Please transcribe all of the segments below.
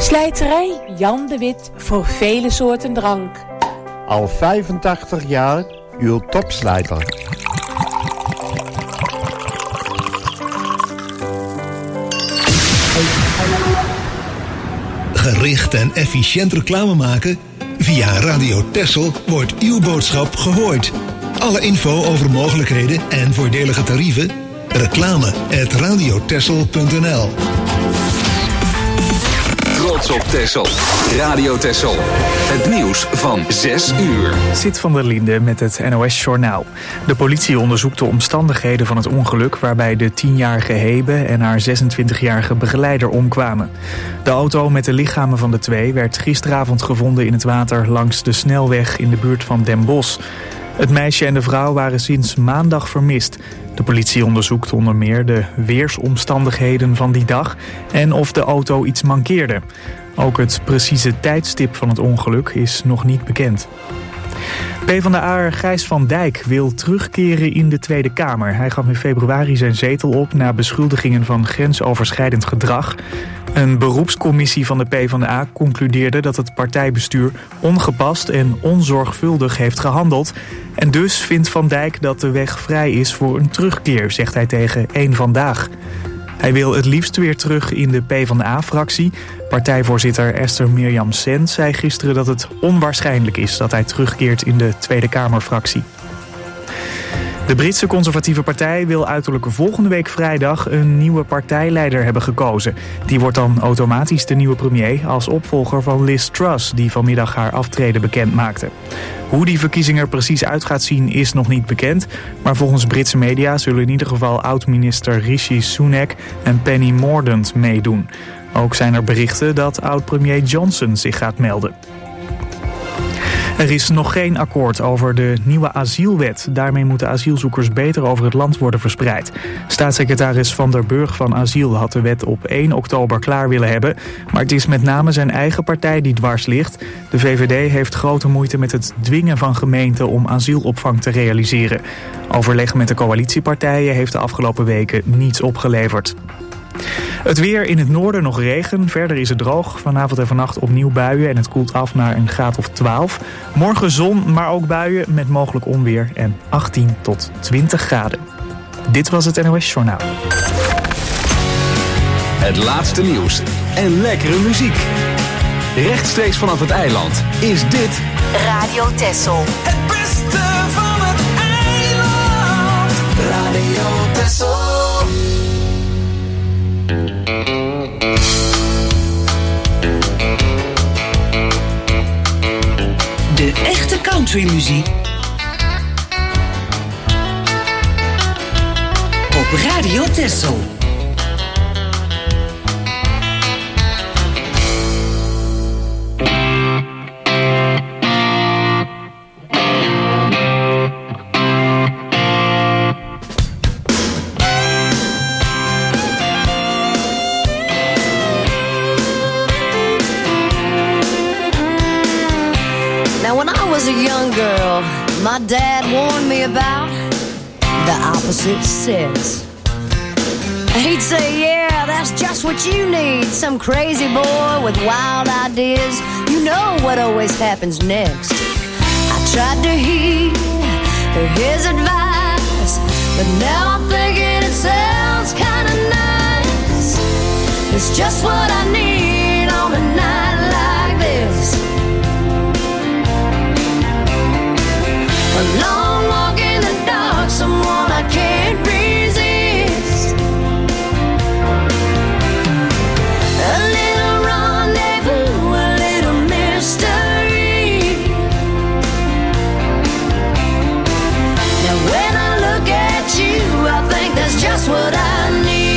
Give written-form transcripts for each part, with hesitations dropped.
Slijterij Jan de Wit voor vele soorten drank. Al 85 jaar uw topslijter. Gericht en efficiënt reclame maken? Via Radio Texel wordt uw boodschap gehoord. Alle info over mogelijkheden en voordelige tarieven? reclame@radiotexel.nl. Trots op Texel. Radio Texel. Het nieuws van 6 uur. Zit van der Linde met het NOS-journaal. De politie onderzoekt de omstandigheden van het ongeluk waarbij de 10-jarige Hebe en haar 26-jarige begeleider omkwamen. De auto met de lichamen van de twee werd gisteravond gevonden in het water langs de snelweg in de buurt van Den Bosch. Het meisje en de vrouw waren sinds maandag vermist. De politie onderzoekt onder meer de weersomstandigheden van die dag en of de auto iets mankeerde. Ook het precieze tijdstip van het ongeluk is nog niet bekend. PvdA'er Gijs van Dijk wil terugkeren in de Tweede Kamer. Hij gaf in februari zijn zetel op na beschuldigingen van grensoverschrijdend gedrag. Een beroepscommissie van de PvdA concludeerde dat het partijbestuur ongepast en onzorgvuldig heeft gehandeld. En dus vindt Van Dijk dat de weg vrij is voor een terugkeer, zegt hij tegen Eén Vandaag. Hij wil het liefst weer terug in de PvdA-fractie. Partijvoorzitter Esther Mirjam Sent zei gisteren dat het onwaarschijnlijk is dat hij terugkeert in de Tweede Kamerfractie. De Britse conservatieve partij wil uiterlijk volgende week vrijdag een nieuwe partijleider hebben gekozen. Die wordt dan automatisch de nieuwe premier als opvolger van Liz Truss, die vanmiddag haar aftreden bekend maakte. Hoe die verkiezing er precies uit gaat zien is nog niet bekend, maar volgens Britse media zullen in ieder geval oud-minister Rishi Sunak en Penny Mordaunt meedoen. Ook zijn er berichten dat oud-premier Johnson zich gaat melden. Er is nog geen akkoord over de nieuwe asielwet. Daarmee moeten asielzoekers beter over het land worden verspreid. Staatssecretaris Van der Burg van Asiel had de wet op 1 oktober klaar willen hebben. Maar het is met name zijn eigen partij die dwars ligt. De VVD heeft grote moeite met het dwingen van gemeenten om asielopvang te realiseren. Overleg met de coalitiepartijen heeft de afgelopen weken niets opgeleverd. Het weer: in het noorden nog regen, verder is het droog. Vanavond en vannacht opnieuw buien en het koelt af naar een graad of 12. Morgen zon, maar ook buien met mogelijk onweer en 18 tot 20 graden. Dit was het NOS Journaal. Het laatste nieuws en lekkere muziek. Rechtstreeks vanaf het eiland is dit Radio Texel. Het beste van het eiland. Radio Texel. De echte countrymuziek op Radio Texel. was a young girl, my dad warned me about the opposite sex. He'd say, yeah, that's just what you need, some crazy boy with wild ideas. You know what always happens next. I tried to heed his advice, but now I'm thinking it sounds kind of nice. It's just what I need on a night like this. A long walk in the dark, someone I can't resist. A little rendezvous, a little mystery. Now when I look at you, I think that's just what I need.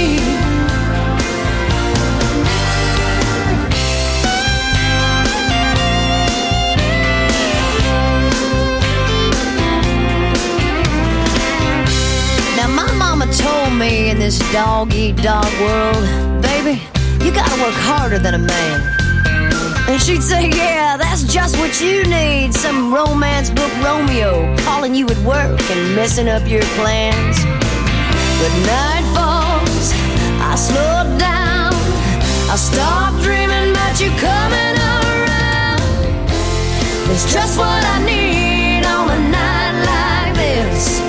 Told me in this dog-eat-dog world, baby, you gotta work harder than a man. And she'd say, yeah, that's just what you need, some romance book Romeo calling you at work and messing up your plans. But night falls, I slow down, I stop dreaming about you you coming around. It's just what I need on a night like this.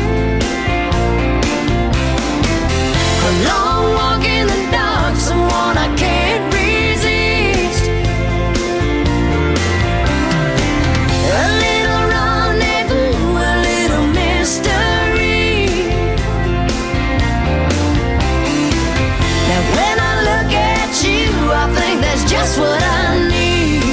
A long walk in the dark, someone I can't resist. A little rendezvous, a little mystery. Now when I look at you, I think that's just what I need.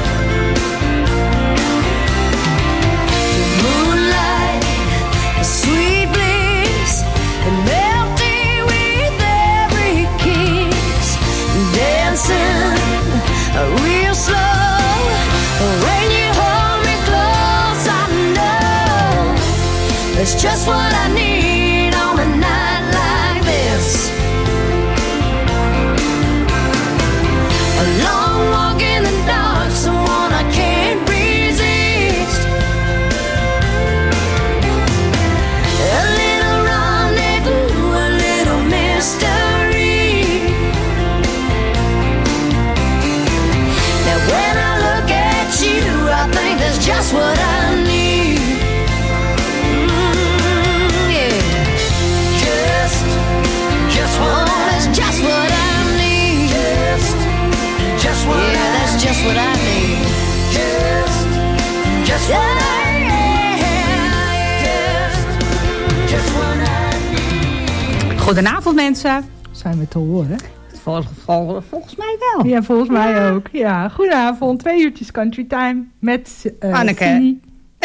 The moonlight, the sweet bliss, and melting with every kiss. Dancing real slow. When you hold me close, I know it's just what I need on a night like this. A long walk in the dark, someone I can't resist. A little rendezvous, a little mystery. Now when I look at you, I think that's just what I need. Yeah. Just what that's just what I need. Just what yeah, that's just what I need. Just what I need. Just what I need. Goedenavond mensen. Zijn we te horen? Volgens mij wel. Ja, volgens mij ook. Ja, goedenavond. 2 uurtjes Country Time met Anneke. Cindy.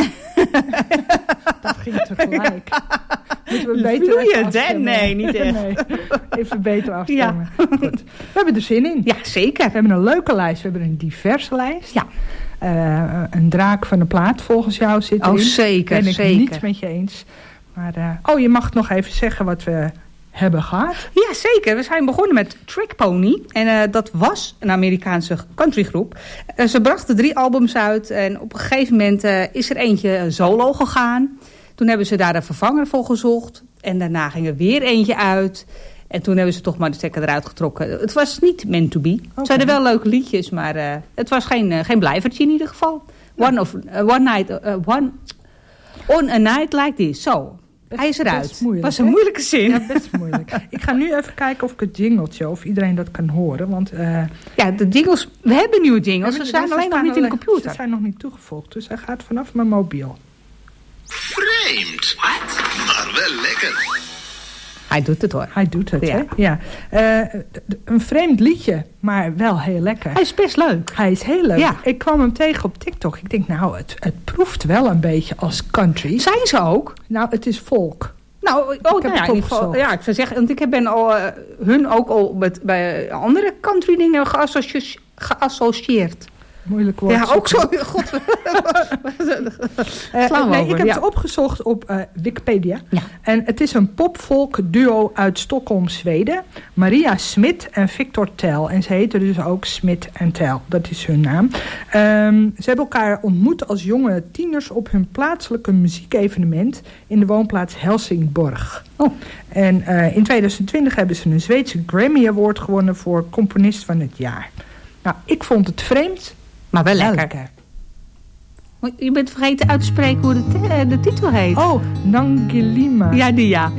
Dat ging tegelijk. Moeten we beter vloeiend, hè? Nee, niet echt. Nee. Even beter afstemmen. Ja. Goed. We hebben er zin in. Ja, zeker. We hebben een leuke lijst. We hebben een diverse lijst. Ja. Een draak van de plaat volgens jou zit erin. Oh, zeker. Ben ik zeker. niet met je eens. Maar, je mag nog even zeggen wat we hebben gehad. Ja, zeker. We zijn begonnen met Trick Pony. En dat was een Amerikaanse countrygroep. Ze brachten 3 albums uit. En op een gegeven moment is er eentje solo gegaan. Toen hebben ze daar een vervanger voor gezocht. En daarna ging er weer eentje uit. En toen hebben ze toch maar de stekker eruit getrokken. Het was niet meant to be. Okay. Ze hadden wel leuke liedjes, maar het was geen blijvertje in ieder geval. Ja. On a night like this. Zo. Hij is eruit. Moeilijk, was een moeilijke zin. Ja, best moeilijk. Ik ga nu even kijken of ik het jingletje, of iedereen dat kan horen. Want, ja, de jingles, we hebben nieuwe jingles. Ze zijn alleen nog niet in de computer. Ze zijn nog niet toegevoegd, dus hij gaat vanaf mijn mobiel. Vreemd. Wat? Maar wel lekker. Hij doet het hoor. Hij doet het, ja. Hè? Ja. Een vreemd liedje, maar wel heel lekker. Hij is best leuk. Hij is heel leuk. Ja. Ik kwam hem tegen op TikTok. Ik denk, nou, het proeft wel een beetje als country. Zijn ze ook? Nou, het is folk. Nou, ik zou zeggen, want ik ben hun ook al bij andere country dingen geassocieerd. Moeilijk woord. Ja, ook zo. God. Ik heb het opgezocht op Wikipedia. Ja. En het is een popfolk duo uit Stockholm, Zweden. Maria Smit en Victor Tell. En ze heten dus ook Smit en Tell. Dat is hun naam. Ze hebben elkaar ontmoet als jonge tieners op hun plaatselijke muziekevenement in de woonplaats Helsingborg. Oh. En in 2020 hebben ze een Zweedse Grammy Award gewonnen voor componist van het jaar. Nou, ik vond het vreemd. Maar wel lekker. Je bent vergeten uit te spreken hoe de titel heet. Oh, Nangilima. Ja, die ja.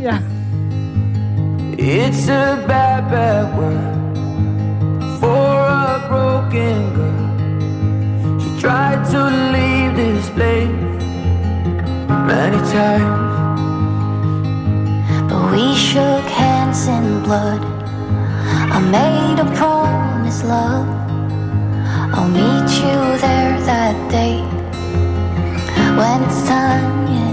It's a bad, bad word for a broken girl. She tried to leave this place many times, but we shook hands in blood. I made a promise, love. I'll meet you there that day when it's time, yeah.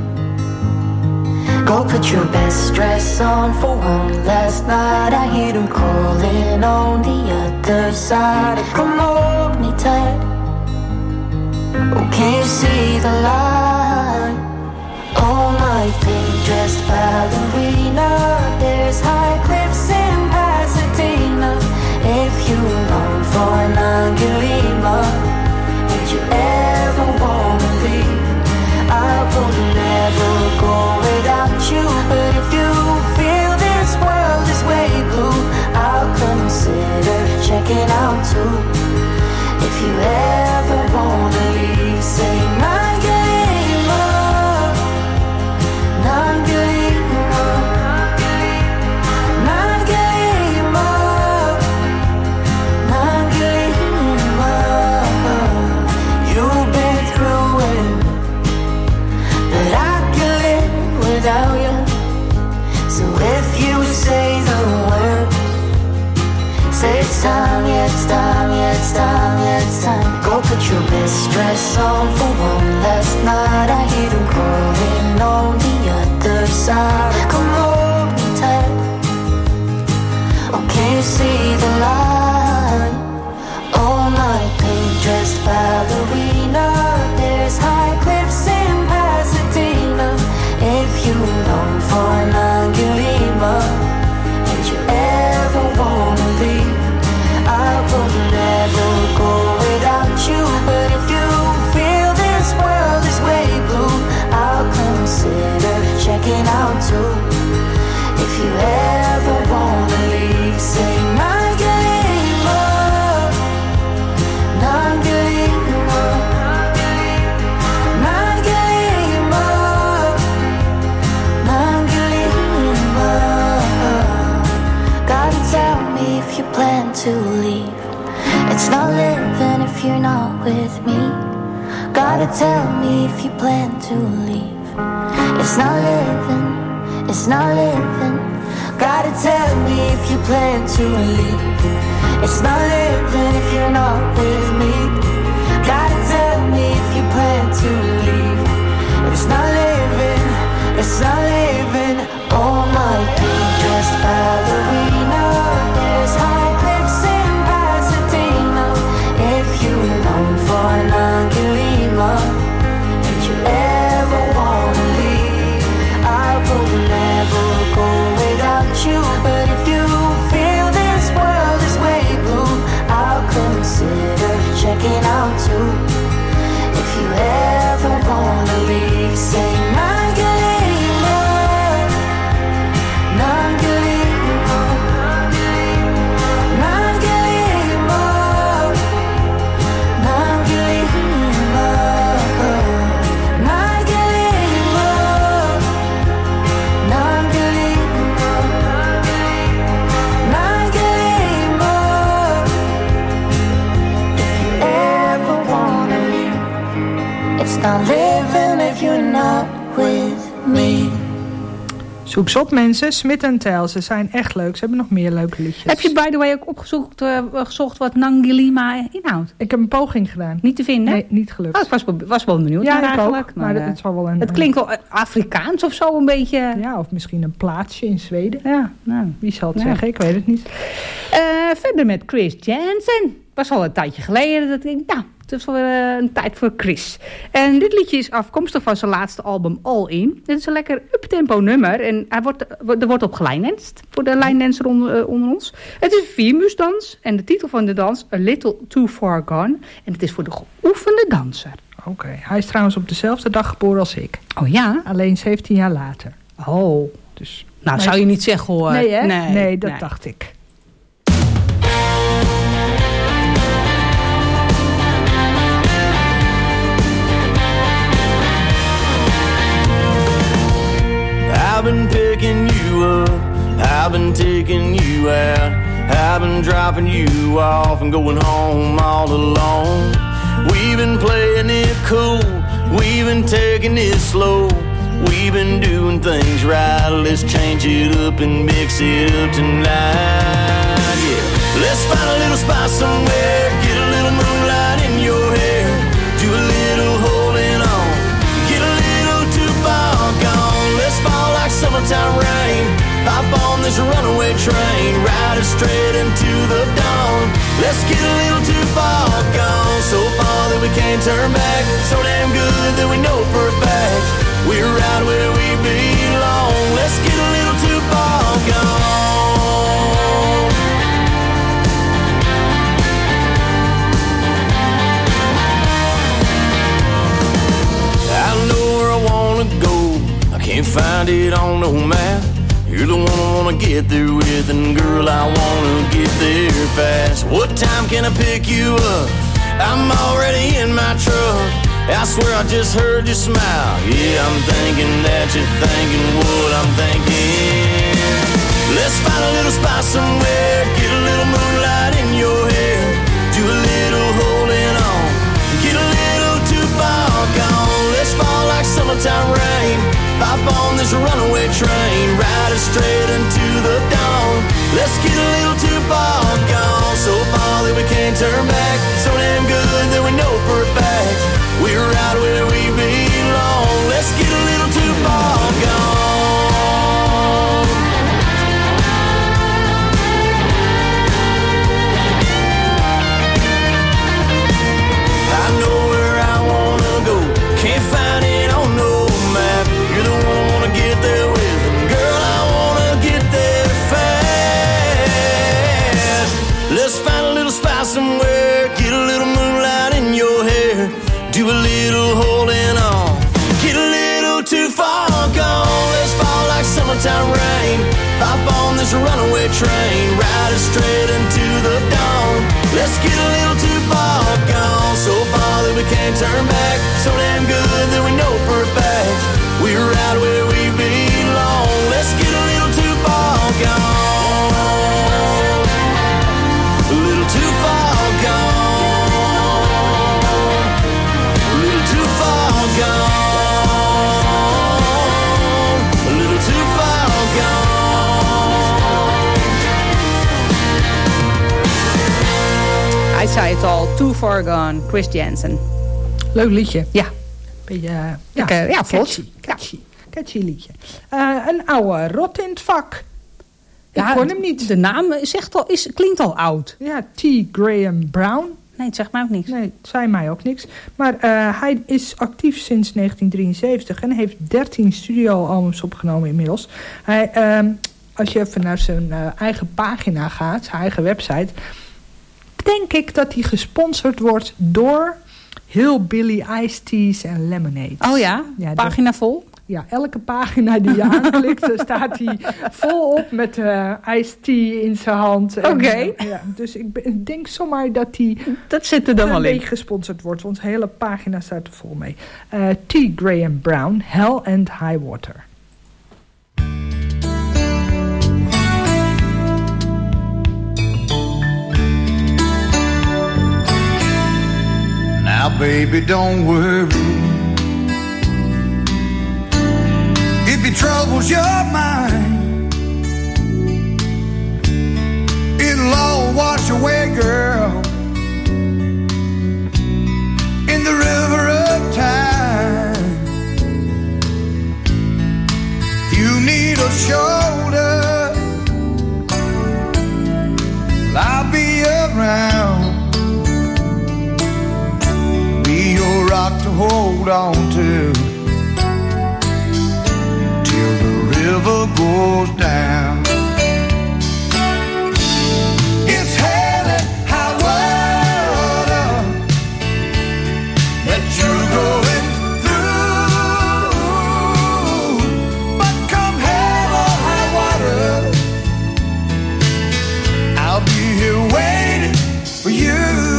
Go put your best dress on for one last night. I hear them calling on the other side. Come hold me tight. Oh, can you see the light? Oh, my pink-dressed ballerina. There's high cliffs in Pasadena. If you long for an Angelina, did you ever wanna leave? I will never go without you. But if you feel this world is way blue, I'll consider checking out too. If you ever wanna leave, say Nangalima, Nangalima, Nangalima, Nangalima. You've been through it, but I can live without you. So if you say the word, say it's time, yeah, it's time, yeah, it's time, yeah, it's time. Go put your best dress on for one last night. I hear them calling on the other side. Come on, tight. Oh, can you see the light? All night, pink dressed ballerina. There's high cliffs in Pasadena. If you long for Nangalima, and you ever wanna leave, I will never go without you. But if you feel this world is way blue, I'll consider checking out too. If you ever wanna leave, say Nangalima, Nangalima, Nangalima, Nangalima. Gotta tell me if you plan to leave. It's not living if you're not with me. Gotta tell me if you plan to leave. It's not living, it's not living. Gotta tell me if you plan to leave. It's not living if you're not with me. Gotta tell me if you plan to leave. It's not living, it's not living. All my pink dressed ballerina. There's high cliffs in Pasadena. If you long for Nangalima, and you ever wanna leave, I will never go without you. But if you feel this world is way blue, I'll consider checking out too. If you ever wanna leave, say Nangalima, Nangalima, Nangalima, Nangalima, Nangalima, Nangalima, Nangalima. If you ever wanna leave, it's not living if you're not with me. Zoek ze op, mensen. Smith & Tell. Ze zijn echt leuk. Ze hebben nog meer leuke liedjes. Heb je by the way ook gezocht wat Nangalima inhoudt? Ik heb een poging gedaan. Niet te vinden? Nee, niet gelukt. Oh, ik was wel benieuwd naar eigenlijk. Ook, maar het zal wel een... Het klinkt wel Afrikaans of zo een beetje. Ja, of misschien een plaatsje in Zweden. Ja, nou. Wie zal het zeggen? Ik weet het niet. Verder met Chris Jansen. Was al een tijdje geleden dat ik denk, nou, het is wel een tijd voor Chris. En dit liedje is afkomstig van zijn laatste album All In. Dit is een lekker uptempo nummer. En er wordt op gelijndanst voor de lijndancer onder ons. Het is een 4-muusdans. En de titel van de dans, A Little Too Far Gone. En het is voor de geoefende danser. Oké. Hij is trouwens op dezelfde dag geboren als ik. Oh ja? Alleen 17 jaar later. Oh. Dus, nou, zou je niet zeggen hoor. Nee, hè? Nee, dat dacht ik. I've been picking you up, I've been taking you out, I've been dropping you off and going home all alone. We've been playing it cool, we've been taking it slow, we've been doing things right. Let's change it up and mix it up tonight, yeah. Let's find a little spot somewhere, get a little moonlight in your hair, do a little holding on, get a little too far gone. Let's fall like summertime rain, hop on this runaway train, ride it straight into the dawn. Let's get a little too far gone, so far that we can't turn back, so damn good that we know for a fact we're right where we belong. Let's get a little too far gone. I know where I wanna go, I can't find it on no map. You're the one I wanna get there with, and girl, I wanna get there fast. What time can I pick you up? I'm already in my truck. I swear I just heard you smile. Yeah, I'm thinking that you're thinking what I'm thinking. Let's find a little spot somewhere, get a little moonlight in your hair, do a little holding on, get a little too far gone. Let's fall like summertime rain, pop on this runaway train, ride it straight into the dawn. Let's get a little too far gone, so far that we can't turn back, so damn good that we know for a fact we're right where we belong. Let's get a little too far gone. I know where I wanna go, can't find it on no map. You're the one I wanna get there with, and girl, I wanna get there fast. Let's find a little spot somewhere, get a little moonlight in your hair, do a little holding on, get a little too far gone. Let's fall like summertime rain, pop on this runaway train, ride it straight into the dawn. Let's get a little too far gone, so far that we can't turn back, so damn good that we know for a fact we're right where we belong. Let's get a little too far gone, a little too far gone, a little too far gone, a little too far gone. I zei het al, Too Far Gone, Chris Jensen. Leuk liedje. Ja. Beetje, ja, vlot. Catchy liedje. Een oude rot in het vak. Ik hoor hem niet. De naam klinkt al oud. Ja, T. Graham Brown. Nee, het zegt mij ook niks. Nee, het zei mij ook niks. Maar hij is actief sinds 1973 en heeft 13 studioalbums opgenomen inmiddels. Als je even naar zijn eigen pagina gaat, zijn eigen website, denk ik dat hij gesponsord wordt door Hillbilly Iced Teas en Lemonades. Oh ja? Pagina vol? Ja, elke pagina die je aanklikt, staat hij volop met iced tea in zijn hand. Oké. Ja, dus ik denk zomaar dat hij dat zit er dan wel in gesponsord wordt. Onze hele pagina staat er vol mee. T. Graham Brown, Hell and High Water. Now baby, don't worry if it troubles your mind. It'll all wash away, girl, in the river of time. If you need a shoulder, I'll be around. Be your rock to hold on to till the river goes down. It's hell and high water that you're going through, but come hell or high water, I'll be here waiting for you.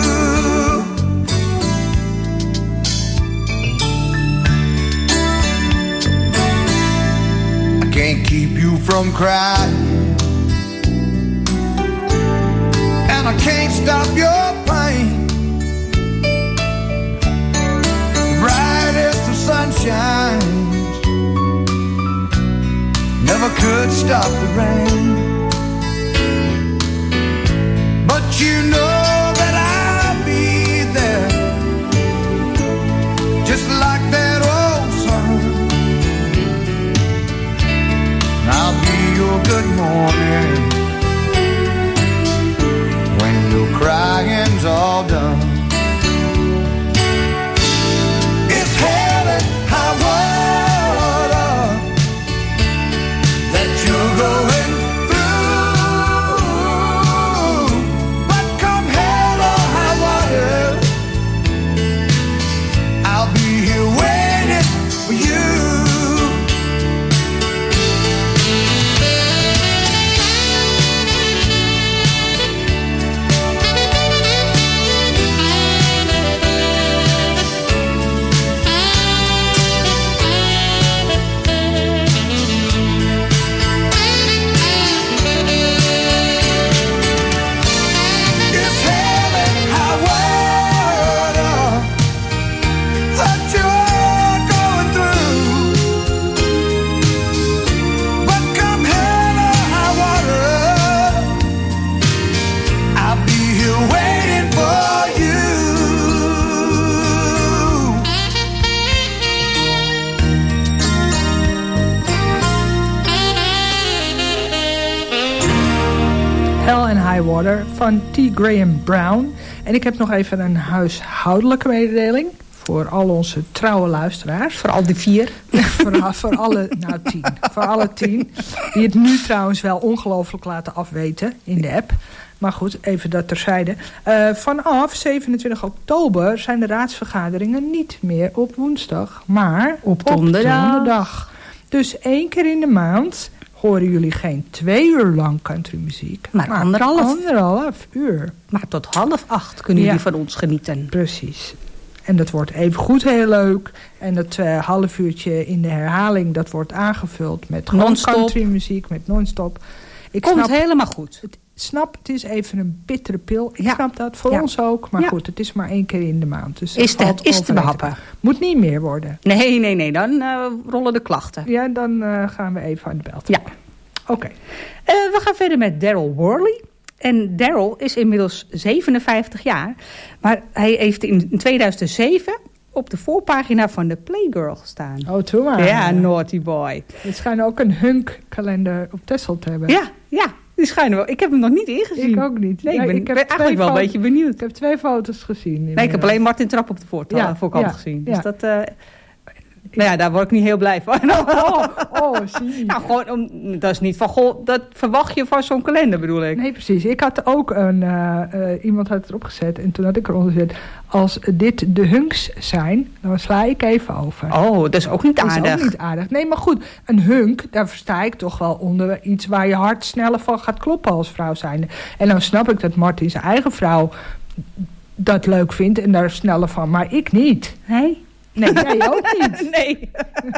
Can't keep you from crying, and I can't stop your pain. The brightest of sunshines never could stop the rain, but you know that I'll be there, just like that old song. I'll be your good morning when your crying's all done. It's hell and high water that you're going through, but come Water van T. Graham Brown. En ik heb nog even een huishoudelijke mededeling. Voor al onze trouwe luisteraars. Voor al die 4. voor alle, 10. Voor alle 10. Die het nu trouwens wel ongelooflijk laten afweten in de app. Maar goed, even dat terzijde. Vanaf 27 oktober zijn de raadsvergaderingen niet meer op woensdag. Maar op donderdag. Dus 1 keer in de maand horen jullie geen 2 uur lang countrymuziek. Maar anderhalf uur. Maar tot 7:30 kunnen jullie van ons genieten. Precies. En dat wordt even goed heel leuk. En dat half uurtje in de herhaling, dat wordt aangevuld met countrymuziek, met non-stop. Komt helemaal goed. Het is even een bittere pil. Ik snap dat, voor ons ook. Maar goed, het is maar 1 keer in de maand. Dus is te behappen. Moet niet meer worden. Nee, dan rollen de klachten. Ja, dan gaan we even aan de bel. Ja. Oké. We gaan verder met Daryl Worley. En Daryl is inmiddels 57 jaar. Maar hij heeft in 2007 op de voorpagina van de Playgirl gestaan. Oh, toen maar. Ja, naughty boy. Die schijnen ook een hunk-kalender op Texel te hebben. Ja. Die schijnen wel. Ik heb hem nog niet ingezien. Ik ook niet. Nee, ik ben eigenlijk wel een beetje benieuwd. Ik heb 2 foto's gezien. Nee, ik heb alleen Martin Trap op de voorkant gezien. Dus dat... Nou ja, daar word ik niet heel blij van. Zie. Nou, gewoon, dat is niet van, goh, dat verwacht je van zo'n kalender, bedoel ik. Nee, precies. Ik had ook iemand had het erop gezet en toen had ik eronder gezet, als dit de hunks zijn, dan sla ik even over. Oh, dat is ook niet aardig. Dat is ook niet aardig. Nee, maar goed, een hunk, daar versta ik toch wel onder iets waar je hart sneller van gaat kloppen als vrouw zijnde. En dan snap ik dat Martin zijn eigen vrouw dat leuk vindt en daar sneller van, maar ik niet. Nee? Nee, jij ook niet. Nee.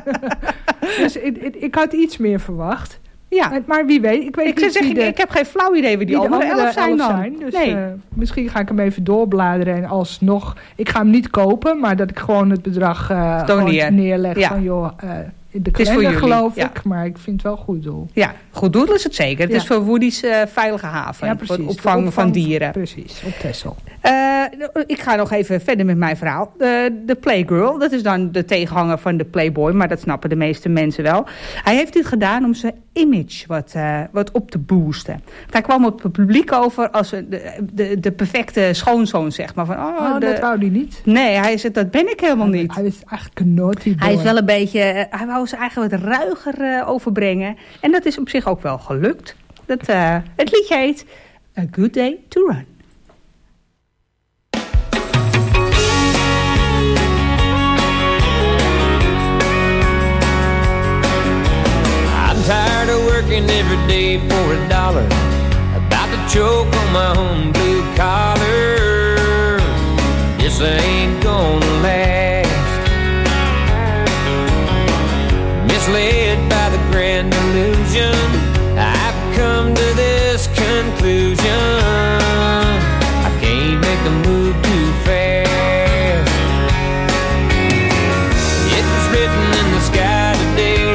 Dus ik had iets meer verwacht. Ja. Maar wie weet. Ik heb geen flauw idee wie die andere 11 zijn dan. Dus misschien ga ik hem even doorbladeren en alsnog... Ik ga hem niet kopen, maar dat ik gewoon het bedrag neerleg. Ja. Van joh, de kalender geloof ik, maar ik vind het wel goed doel. Ja, goed doel is het zeker. Het is voor Woody's veilige haven. Ja, voor het opvangen van dieren. Precies, op Texel. Ik ga nog even verder met mijn verhaal. De Playgirl, dat is dan de tegenhanger van de Playboy, maar dat snappen de meeste mensen wel. Hij heeft dit gedaan om zijn image wat op te boosten. Hij kwam op het publiek over als de perfecte schoonzoon, zeg maar. Van, dat wou hij niet. Nee, hij zegt, dat ben ik helemaal niet. Hij is eigenlijk een naughty boy. Hij is wel een beetje, hij wou ze eigenlijk wat ruiger overbrengen. En dat is op zich ook wel gelukt. Het liedje heet A Good Day to Run. Tired of working every day for $1, about to choke on my own blue collar. This ain't gonna last. Misled by the grand illusion, I've come to this conclusion: I can't make the move too fast. It was written in the sky today,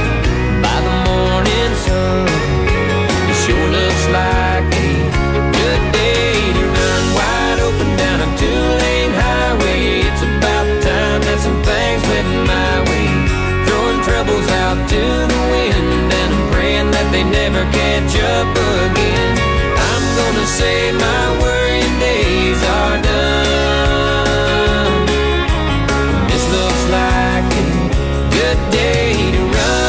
it sure looks like a good day to run wide open down a 2-lane highway. It's about time that some things went my way, throwing troubles out to the wind, and I'm praying that they never catch up again. I'm gonna say my worrying days are done. This looks like a good day to run.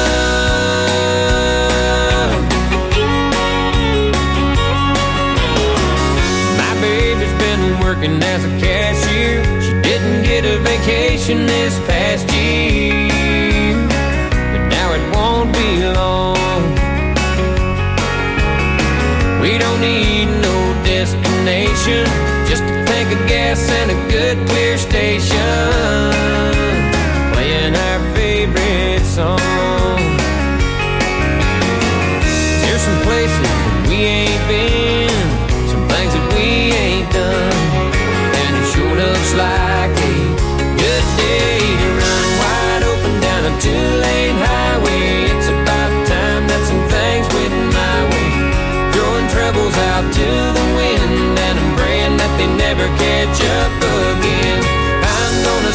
Working as a cashier, she didn't get a vacation this past year, but now it won't be long. We don't need no destination, just a tank of gas and a good clear station, playing our favorite song. There's some places that we ain't been, some things that we ain't done, looks like a good day to run wide open down a 2-lane highway. It's about time that some things went my way, throwing troubles out to the wind, and I'm praying that they never catch up again. I'm gonna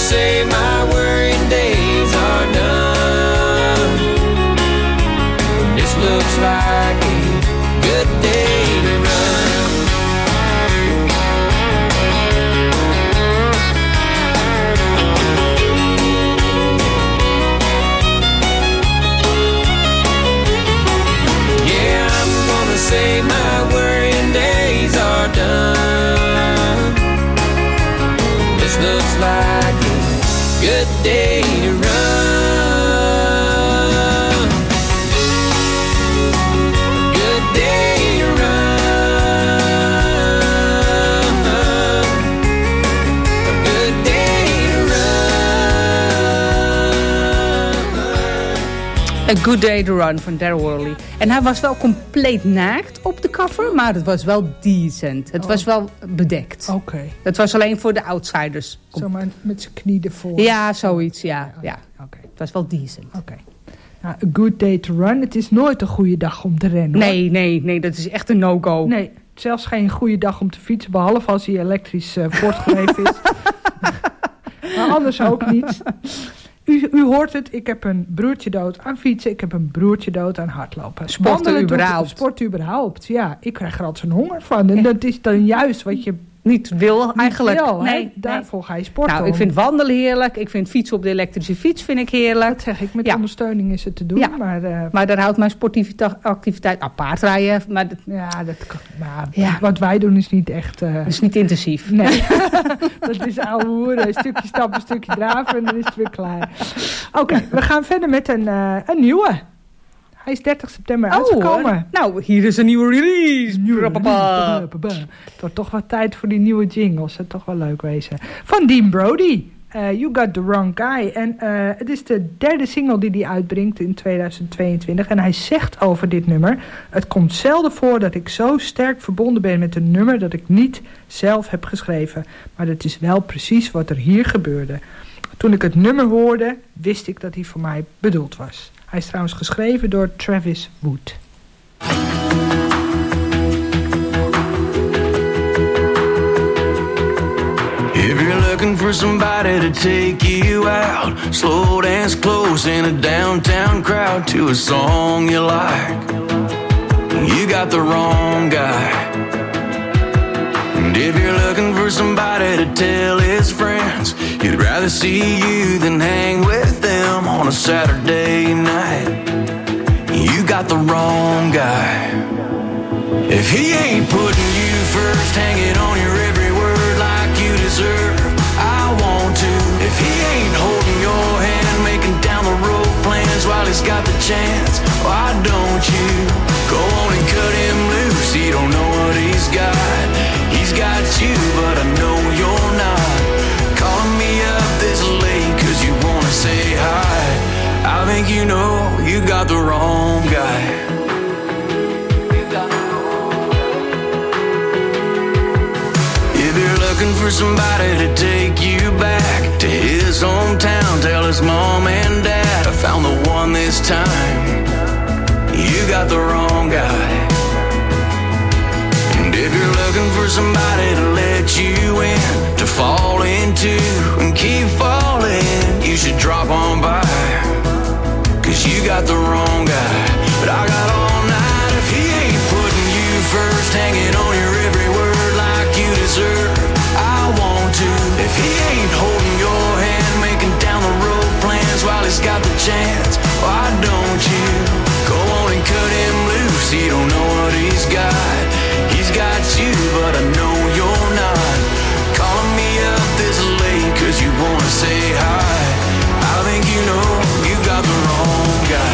good day to run. A good day to run. A good day to run. A Good Day to Run van Daryl Worley. En hij was wel compleet naakt op de cover, maar het was wel decent. Het was wel bedekt. Oké. Het was alleen voor de outsiders. Zomaar met zijn knie ervoor. Ja, zoiets, ja. Oké. Het was wel decent. Oké. Nou, a good day to run. Het is nooit een goede dag om te rennen. Hoor. Nee, dat is echt een no-go. Nee, zelfs geen goede dag om te fietsen, behalve als hij elektrisch voortgedreven is. Maar anders ook niet. U hoort het, ik heb een broertje dood aan fietsen, ik heb een broertje dood aan hardlopen. Sport überhaupt, ja. Ik krijg er altijd zo'n honger van. En dat is dan juist wat je niet wil eigenlijk. Daarvoor ga je sporten. Nou, ik vind wandelen heerlijk. Ik vind fietsen op de elektrische fiets vind ik heerlijk. Dat zeg ik, met ondersteuning is het te doen. Ja. Maar daar houdt mijn sportieve activiteit... paardrijden. Maar wat wij doen is niet echt... is niet intensief. Nee, dat is ouwe hoeren. Een stukje stappen, een stukje draven en dan is het weer klaar. Oké, we gaan verder met een nieuwe. Hij is 30 september uitgekomen. Nou, hier is een nieuwe release. Het wordt toch wat tijd voor die nieuwe jingles. Het toch wel leuk wezen. Van Dean Brody. You Got The Wrong Guy. En het is de derde single die hij uitbrengt in 2022. En hij zegt over dit nummer: het komt zelden voor dat ik zo sterk verbonden ben met een nummer dat ik niet zelf heb geschreven. Maar dat is wel precies wat er hier gebeurde. Toen ik het nummer hoorde, wist ik dat hij voor mij bedoeld was. Hij is trouwens geschreven door Travis Wood. If you're looking for somebody to take you out, slow dance close in a downtown crowd to a song you like, you got the wrong guy. And if you're looking for somebody to tell his friends he'd rather see you than hang with them on a Saturday night, you got the wrong guy. If he ain't putting you first, hanging on your every word like you deserve, I want to. If he ain't holding your hand, making down the road plans while he's got the chance, why don't you go on and cut him loose? He don't know what he's got. He's got you, but I know you're not. Calling me up this late cause you wanna say hi. I think you know you got the wrong guy. If you're looking for somebody to take you back to his hometown, tell his mom and dad I found the one this time. You got the wrong guy. And if you're looking for somebody to let you in, to fall into and keep falling, you should drop on by, cause you got the wrong guy. But I got all night. If he ain't putting you first, hanging on your every word like you deserve, I want to. If he ain't holding your hand, making down the road plans while he's got the chance, why don't you go on and cut him loose? He don't know what he's got. He's got you, but I know you're not. Calling me up this late cause you wanna say hi. I think you know you got the wrong guy.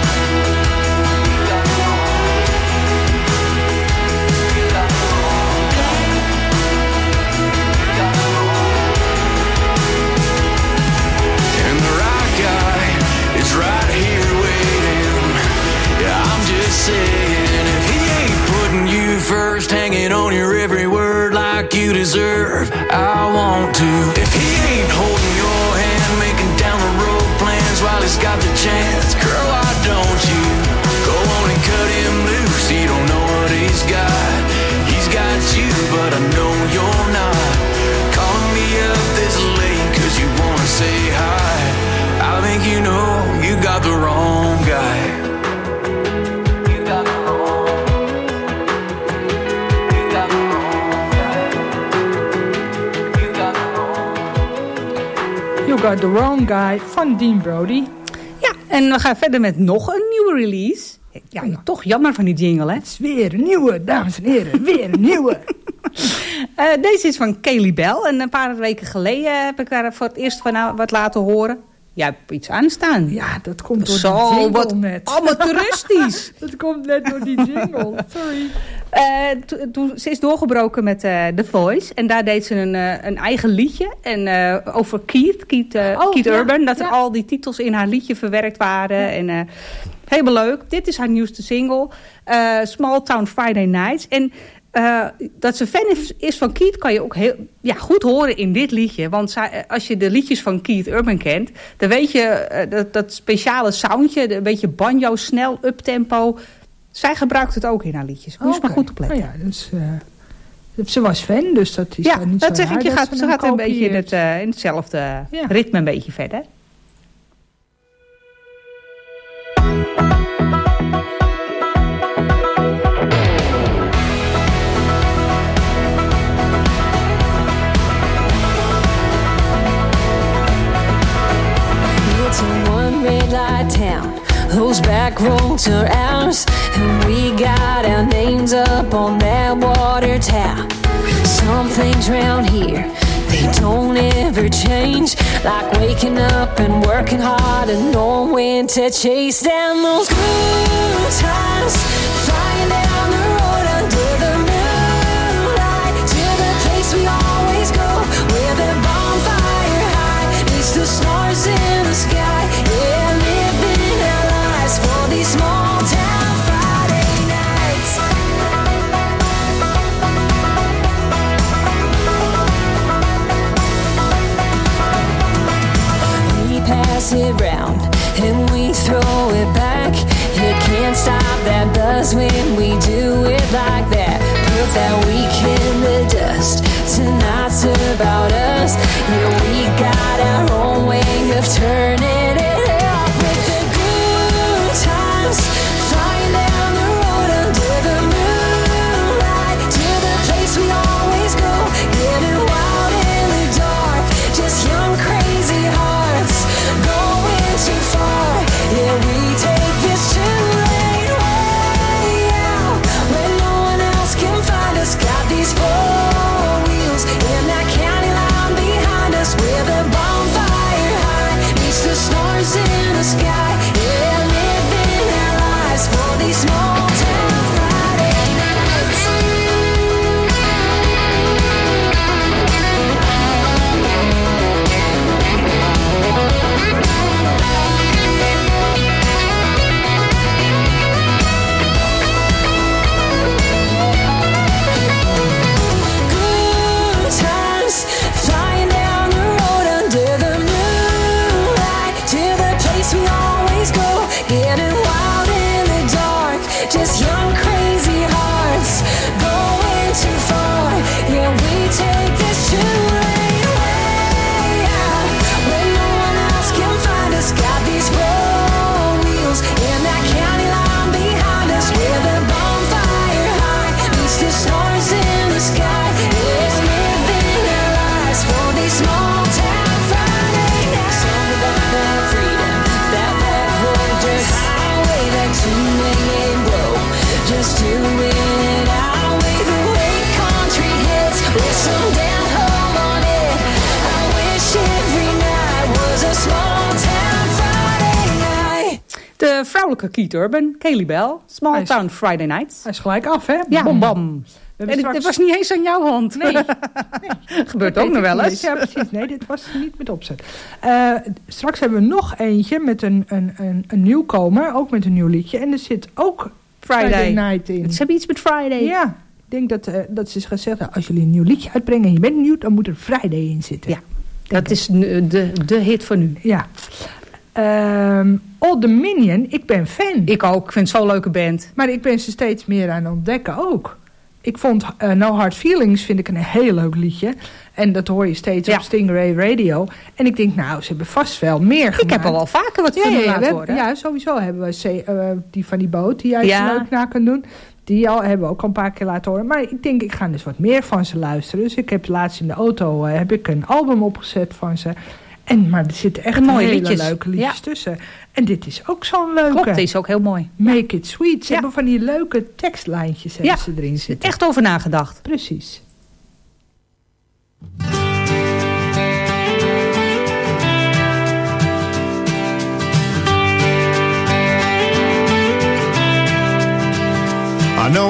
And the right guy is right here waiting. Yeah, I'm just saying, if he ain't putting you first, hanging on your every word like you deserve, I want to. If he ain't holding your hand, making down the road plans while he's got the chance, girl, why don't you go on and cut him loose? He don't know what he's got. He's got you, but I know you're not. Calling me up this late cause you wanna say hi. I think you know you got the wrong guy. You got the wrong. You got the wrong guy. You got the wrong. You Got The Wrong Guy van Dean Brody. Ja, en we gaan verder met nog een nieuwe release. Ja, toch jammer van die jingle, hè? Het is weer een nieuwe, dames en heren. Weer een nieuwe. Deze is van Kelly Bell. En een paar weken geleden heb ik daar voor het eerst van wat laten horen. Jij hebt iets aanstaan. Ja, dat komt door die jingle wat net. amateuristisch. Dat komt net door die jingle. Sorry. Ze is doorgebroken met The Voice. En daar deed ze een eigen liedje. En over Keith Urban. Dat er al die titels in haar liedje verwerkt waren. En helemaal leuk. Dit is haar nieuwste single. Small Town Friday Nights. En dat ze fan is van Keith kan je ook heel goed horen in dit liedje. Want als je de liedjes van Keith Urban kent, dan weet je dat speciale soundje, een beetje banjo, snel, uptempo. Zij gebruikt het ook in haar liedjes. Moet je maar goed opletten. Ja, dus, ze was fan, dus dat is niet zo dat zeg ik. Ze gaat een beetje in hetzelfde ritme een beetje verder. Town, those back roads are ours, and we got our names up on that water tower. Some things round here, they don't ever change, like waking up and working hard and knowing when to chase down those good times, flying down the road under the moonlight, to the place we always go, where the bonfire high meets the stars in the sky. Yeah, living our lives for these small town Friday nights. We pass it round and we throw it back. You can't stop that buzz when we do it like that. Put that week in the dust. Tonight's about us. Yeah, we got our own way of turning it up with the good times. Flying down the road under the moonlight, to the place we always go, getting wild in the dark. Just young crazy hearts going too far. Yeah, we take this too late way out, when no one else can find us. Got these four wheels in that county line behind us, where the bonfire high meets the stars in the sky. Yeah, living our lives for these small town Friday nights. Good times, flying down the road under the moonlight, to the place we always go, getting wild in the dark. Just young crazy hearts going too far. Yeah, we take this too late way out, when no one else can find us. Got these four wheels in that county line behind us, where the bonfire high meets the stars in the sky. Yeah, living our lives for these small town Friday nights. Something about that freedom, that back road dirt highway, that 2-lane blow. Just doing it our way, the way country hits with some damn home on it. I wish every night was a small town Friday night. De vrouwelijke Keith Urban, Kelly Bell, Small Town Friday Nights. Hij is gelijk af, hè? Ja, Bam, bam. En straks... dit was niet eens aan jouw hand. Nee. Gebeurt ook nog wel eens. Ja, precies. Nee, dit was niet met opzet. Straks hebben we nog eentje met een nieuwkomer. Ook met een nieuw liedje. En er zit ook Friday Night in. Ze hebben iets met Friday. Ja. Ik denk dat ze is gezegd, als jullie een nieuw liedje uitbrengen en je bent nieuw, dan moet er Friday in zitten. Ja, dat is de hit van nu. Ja. Old Dominion, ik ben fan. Ik ook, ik vind het zo'n leuke band. Maar ik ben ze steeds meer aan het ontdekken ook. Ik vond No Hard Feelings vind ik een heel leuk liedje. En dat hoor je steeds op Stingray Radio. En ik denk, nou, ze hebben vast wel meer gemaakt. Ik heb al wel vaker wat van laten horen. Ja, sowieso hebben we die van die boot die jij leuk na kan doen. Die hebben we ook al een paar keer laten horen. Maar ik denk, ik ga dus wat meer van ze luisteren. Dus ik heb laatst in de auto heb ik een album opgezet van ze. Maar er zitten echt hele leuke liedjes tussen. En dit is ook zo'n leuke. Klopt, dit is ook heel mooi. Make It Sweet. Ze hebben van die leuke tekstlijntjes ze erin zitten. Echt over nagedacht. Precies.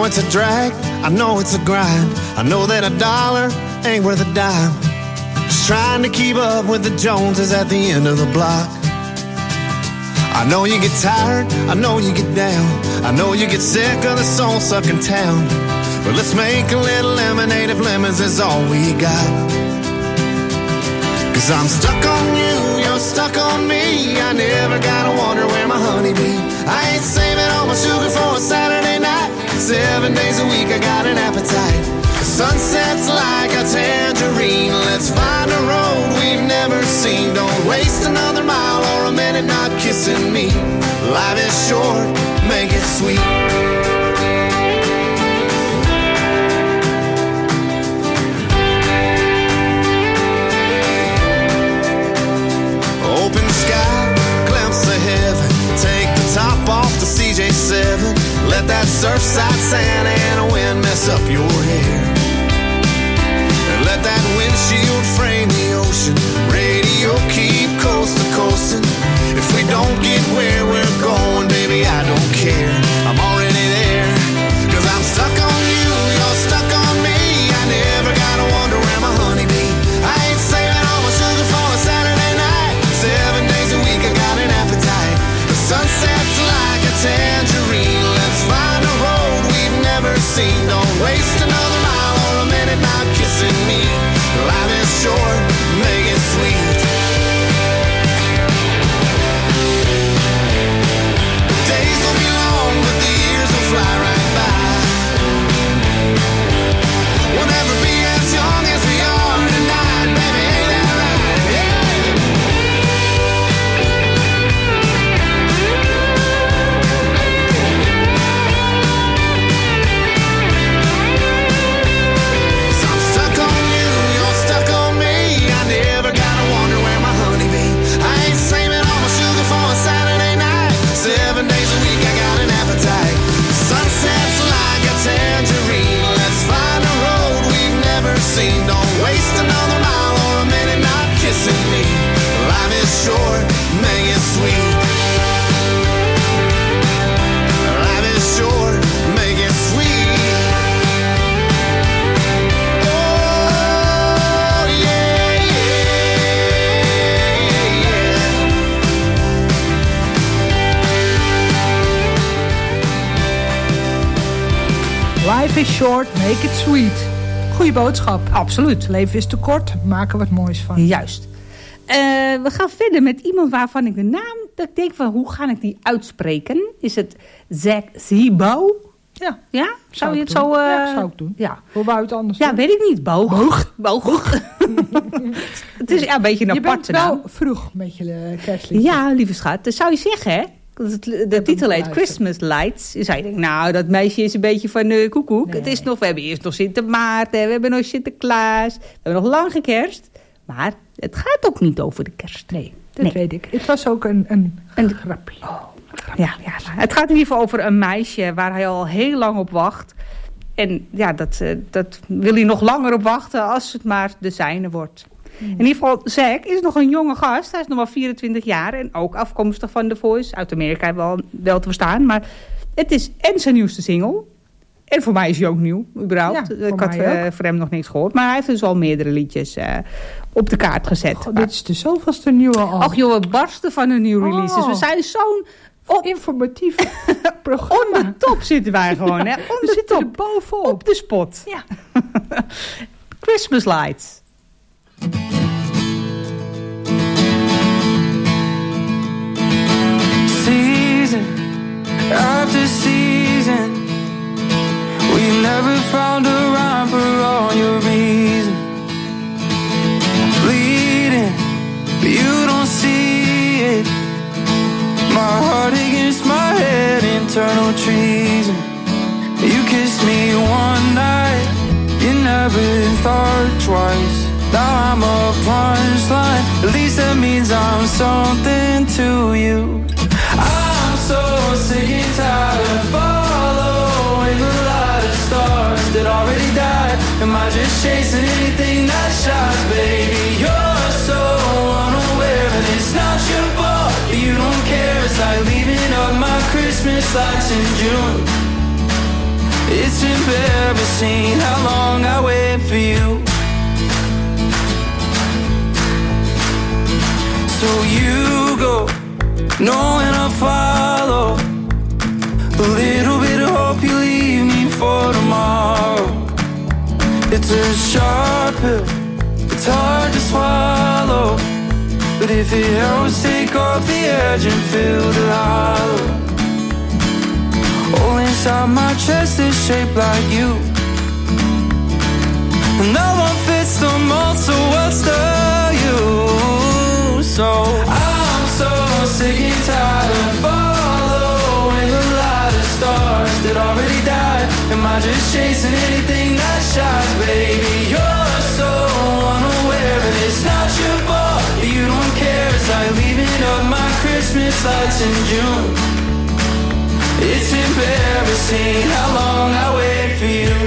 it's a drag, I know it's a grind. I know that a dollar ain't worth a dime. Just trying to keep up with the Joneses at the end of the block. I know you get tired, I know you get down. I know you get sick of the soul-sucking town. But let's make a little lemonade if lemons is all we got. 'Cause I'm stuck on you, you're stuck on me. I never gotta wonder where my honey be. I ain't saving all my sugar for a Saturday night. 7 days a week I got an appetite. The sunset's like a tangerine. Let's find a road we've never seen. Don't waste another mile or a minute not kissing me. Life is short, make it sweet. Open sky, glimpse of heaven. Take the top off the CJ7. Let that surfside sand and a wind mess up your hair. And let that windshield frame the ocean. Radio keep coast to coasting. If we don't get where we're going, baby, I don't care. I'm already there. 'Cause I'm stuck on you, you're stuck on me. I never gotta wonder where my honey be. I ain't saving all my sugar for a Saturday night. 7 days a week I got an appetite. The sunset's like a tangerine. Let's find a road we've never seen. Don't waste another mile or a minute not kissing me. Life is short, make it sweet. Days will be long, but the years will fly right by. We'll never be as young as we are tonight, baby, ain't that right? Yeah. I'm stuck on you, you're stuck on me. I never gotta wonder where my honey be. I ain't saving all my sugar for a Saturday night. 7 days a week I got an appetite. Sunset's like a tangerine. Let's find a road we've never seen. Don't waste another mile or a minute not kissing me. Life is short, make it sweet. Life is short, make it sweet. Oh, yeah, yeah, yeah. Life is short, make it sweet. Goeie boodschap. Absoluut. Leven is te kort, maak er wat moois van. Juist. We gaan verder met iemand waarvan ik de naam... dat ik denk van, hoe ga ik die uitspreken? Is het Zack Zebo? Ja. Ja? Zou je het zo... Ja, zou ik doen. Ja. Hoe wou je het anders Ja, doen? weet ik niet. Boog. Het is ja, een beetje een Je bent aparte naam. wel vroeg met je kerstliedje. Ja, lieve schat. Dat zou je zeggen, hè? De titel heet Christmas Lights. Je zou denken, nou, dat meisje is een beetje van koekoek. Nee. Het is nog, we hebben eerst nog Sint Maarten, we hebben nog Sinterklaas, we hebben nog lange kerst. Maar het gaat ook niet over de kerst. Nee, dat weet ik. Het was ook een grapje. Ja, het gaat in ieder geval over een meisje waar hij al heel lang op wacht. En ja, dat wil hij nog langer op wachten als het maar de zijne wordt. In ieder geval, Zack is nog een jonge gast. Hij is nog maar 24 jaar en ook afkomstig van The Voice. Uit Amerika wel te verstaan. Maar het is en zijn nieuwste single. En voor mij is hij ook nieuw, überhaupt. Ja, ik had voor hem nog niks gehoord. Maar hij heeft dus al meerdere liedjes op de kaart gezet. God, dit is de zoveelste nieuwe al. Ach joh, we barsten van een nieuw release. Dus we zijn zo'n informatief programma. On de top zitten wij gewoon, hè? We zitten er bovenop. Op de spot. Ja. Christmas Lights. Season after season, we never found a rhyme for all your reasons. Bleeding, but you don't see it. My heart against my head, internal treason. You kissed me one night, you never thought twice. Now I'm a punchline, at least that means I'm something to you. I'm so sick and tired of following the light of stars that already died. Am I just chasing anything that shines, baby? You're so unaware, and it's not your fault. You don't care, it's like leaving up my Christmas lights in June. It's It's embarrassing how long I wait for you. So you go, knowing I'll follow. A little bit of hope you leave me for tomorrow. It's a sharp pill, it's hard to swallow. But if it helps take off the edge and fill the hollow. All inside my chest is shaped like you. No one fits the mold, so what's the use? So I'm so sick and tired of following the light of stars that already died. Am I just chasing anything that shines, baby? You're so unaware, but it's not your fault. You don't care, it's like leaving up my Christmas lights in June. It's embarrassing how long I wait for you.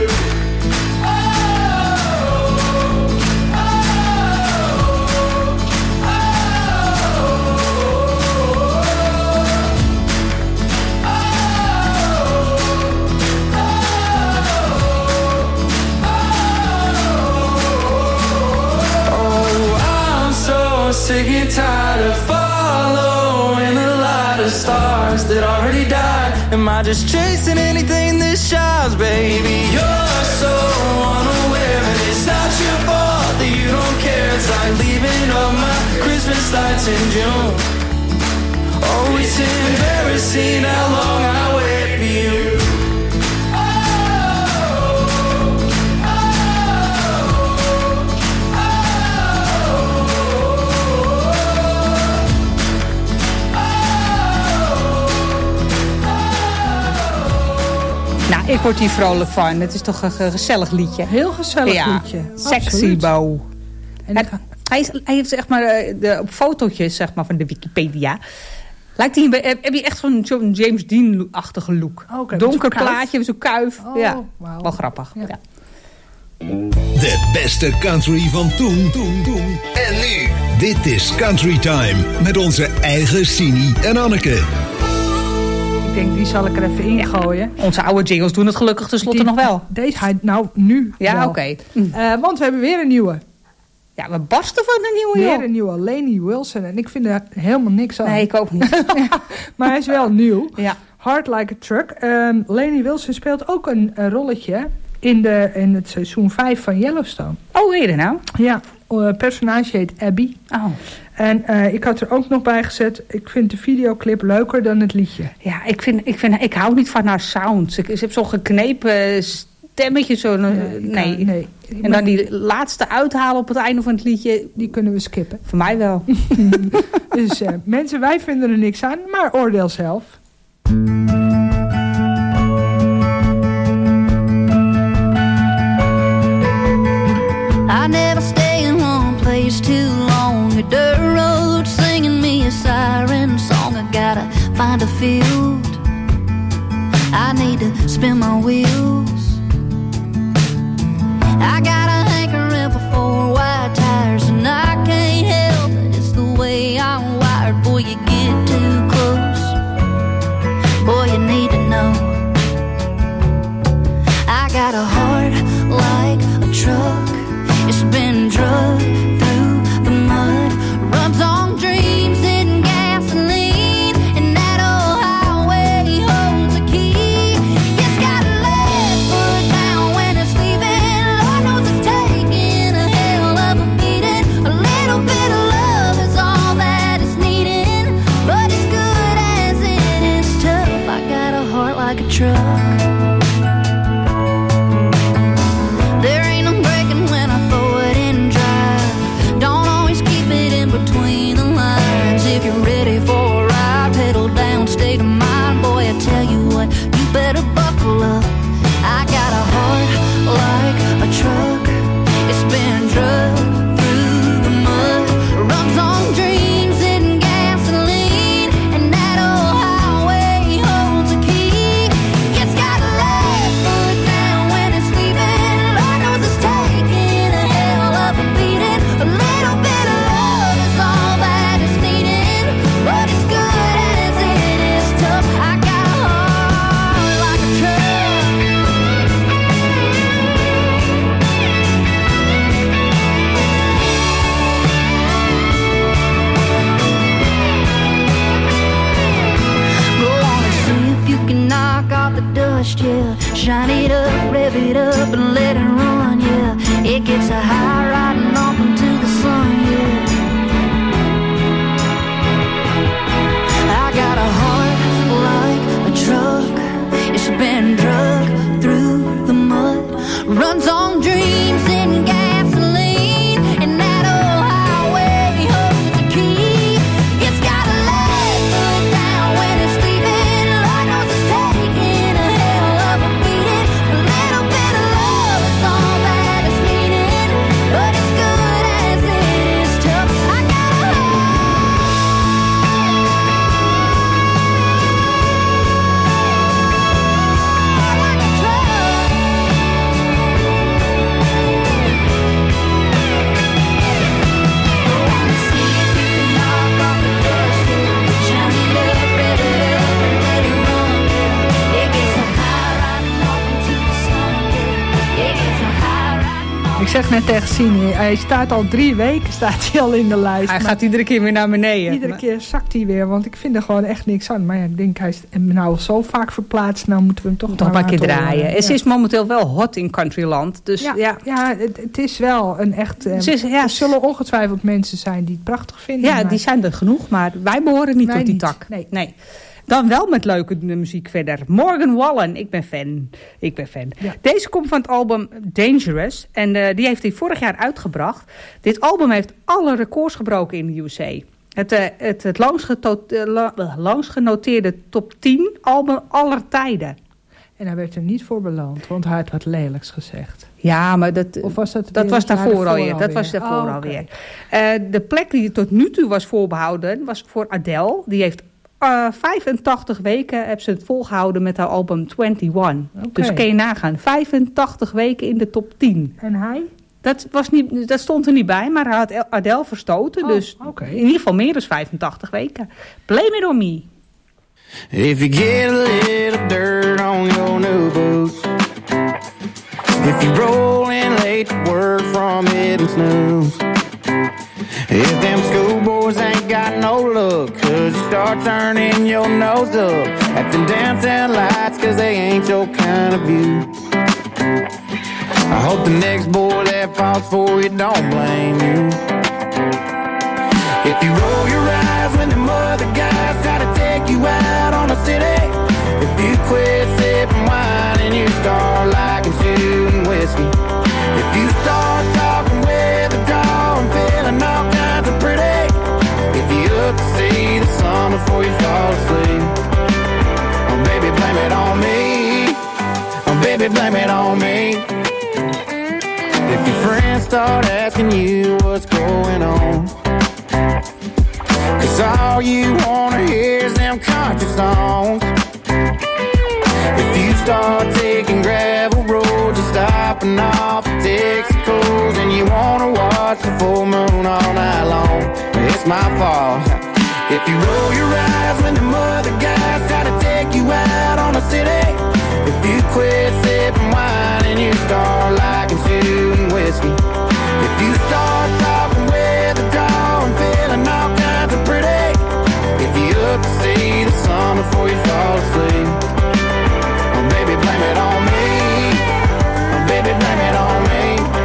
Sick and tired of following the light of stars that already died. Am I just chasing anything that shines, baby? You're so unaware, and it's not your fault that you don't care. It's like leaving up my Christmas lights in June. Oh, it's embarrassing how long I wait for you. Nou, ik word hier vrolijk van. Het is toch een gezellig liedje. Heel gezellig liedje. Sexy Bo. Hij heeft zeg maar op fotootjes zeg maar, van de Wikipedia. Lijkt hij, heb je echt zo'n James Dean-achtige look. Okay, donker plaatje, zo'n kuif. Oh, ja, wow. wel grappig. Ja. De beste country van toen en nu. Dit is Country Time met onze eigen Sini en Anneke. Ik denk, die zal ik er even ingooien. Ja, onze oude jingles doen het gelukkig tenslotte nog wel. Nu ja, wel. Oké. Want we hebben weer een nieuwe. Ja, we barsten van een nieuwe. Weer een nieuwe, Lainey Wilson. En ik vind er helemaal niks aan. Nee, ik ook niet. Maar hij is wel nieuw. Ja. Hard Like a Truck. Lainey Wilson speelt ook een rolletje in het seizoen 5 van Yellowstone. Oh, weet je nou? Ja, personage heet Abby. Oh. En ik had er ook nog bij gezet, ik vind de videoclip leuker dan het liedje. Ja, ik hou niet van haar sounds. Ze heeft zo'n geknepen stemmetje. Nee. En dan die laatste uithalen op het einde van het liedje. Die kunnen we skippen. Voor mij wel. Dus mensen, wij vinden er niks aan, maar oordeel zelf. I never stay in one place too long. A dirt road singing me a siren song. I gotta find a field. I need to spin my wheels. I got a hankering for 4 wide tires, and I can't help it. It's the way I'm wired. Boy, you get too close. Boy, you need to know. I got a heart like a truck. It's been drugged through the mud, runs on dreams and gasoline, and that old highway holds a key. It's got a left foot down when it's leaving. Lord knows it's taking zeg net tegen Sini, hij staat al 3 weken al in de lijst. Hij gaat iedere keer weer naar beneden. Iedere keer zakt hij weer, want ik vind er gewoon echt niks aan. Maar ja, ik denk, hij is nou zo vaak verplaatst, nou moeten we hem toch maar een keer draaien. Ja. Ze is momenteel wel hot in countryland. Dus ja, het is wel een echt... er zullen ongetwijfeld mensen zijn die het prachtig vinden. Ja, die zijn er genoeg, maar wij behoren niet tot die tak. Nee. Dan wel met leuke muziek verder. Morgan Wallen, ik ben fan. Ja. Deze komt van het album Dangerous. En die heeft hij vorig jaar uitgebracht. Dit album heeft alle records gebroken in de USA. Het langst genoteerde top 10 album aller tijden. En hij werd er niet voor beloond, want hij had wat lelijks gezegd. Ja, maar dat was daarvoor alweer. Dat was daarvoor alweer. De plek die tot nu toe was voorbehouden was voor Adele. Die heeft 85 weken hebben ze het volgehouden met haar album 21. Okay. Dus kun je nagaan. 85 weken in de top 10. En hij? Dat stond er niet bij, maar hij had Adele verstoten. Dus in ieder geval meer dan 85 weken. Blame it on me. If you get a little dirt on your new boots, if you're rolling late to work from hitting snooze, if them schoolboys ain't got no look, 'cause you start turning your nose up at them downtown lights, 'cause they ain't your kind of view. I hope the next boy that falls for you don't blame you. If you roll your eyes when the mother guys try to take you out on the city, if you quit sipping wine and you start liking shooting whiskey, if you start talking with the dog and feeling all kinds of pretty, if you up to see the sun before you fall asleep, oh baby blame it on me, oh baby blame it on me. If your friends start asking you what's going on, 'cause all you wanna hear is them country songs, if you start taking gravel roads and stopping off at Texaco's, and you wanna watch the full moon all night long, it's my fault. If you roll your eyes when the mother guys try to take you out on the city, if you quit sipping wine and you start liking shooting whiskey, if you start talking with the dog and feeling all kinds of pretty, if you up to see the sun before you fall asleep, oh baby blame it on me, oh baby blame it on me.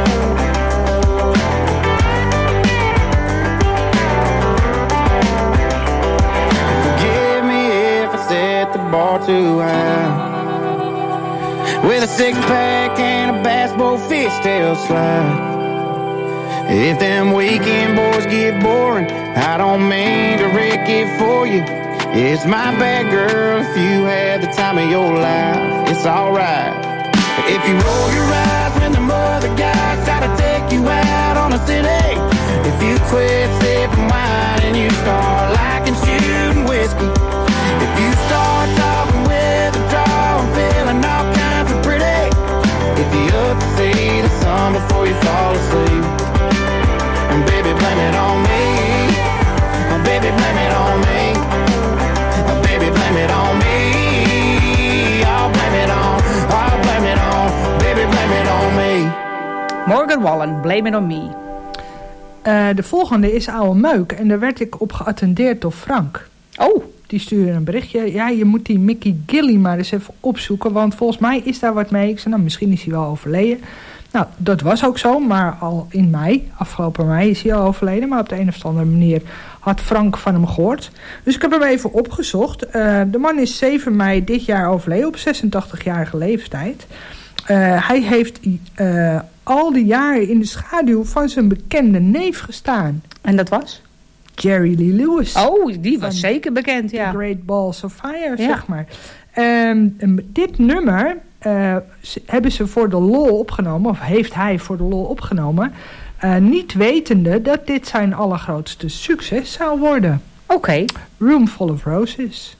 Forgive me if I set the bar too high, with a 6-pack and a basketball fishtail slide. If them weekend boys get boring, I don't mean to wreck it for you. It's my bad, girl, if you had the time of your life, it's alright. If you roll your eyes when the mother guys try to take you out on the city, if you quit sipping wine and you start liking shooting whiskey, if you start talking with the dog and feeling all kinds of pretty, if you up to see the sun before you fall asleep, and baby blame it on me, oh baby blame it on me, oh baby blame it on me, I'll blame it on, baby blame it on me. Morgan Wallen, Blame It On Me. De volgende is Oude Meuk en daar werd ik op geattendeerd door Frank. Oh. Die stuurde een berichtje. Ja, je moet die Mickey Gilley maar eens even opzoeken, want volgens mij is daar wat mee. Ik zei, nou, misschien is hij wel overleden. Nou, dat was ook zo, maar al in mei, afgelopen mei, is hij al overleden. Maar op de een of andere manier had Frank van hem gehoord. Dus ik heb hem even opgezocht. De man is 7 mei dit jaar overleden op 86-jarige leeftijd. Hij heeft al die jaren in de schaduw van zijn bekende neef gestaan. En dat was? Jerry Lee Lewis. Oh, die was zeker bekend, ja. The Great Balls of Fire, zeg maar. Dit nummer hebben ze voor de lol opgenomen, of heeft hij voor de lol opgenomen, niet wetende dat dit zijn allergrootste succes zou worden. Oké. Room Full of Roses.